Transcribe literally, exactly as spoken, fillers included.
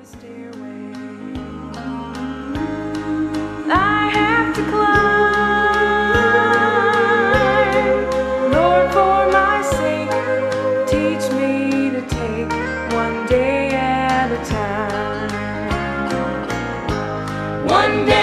stairway. I have to climb, Lord, for my sake, teach me to take one day at a time. One day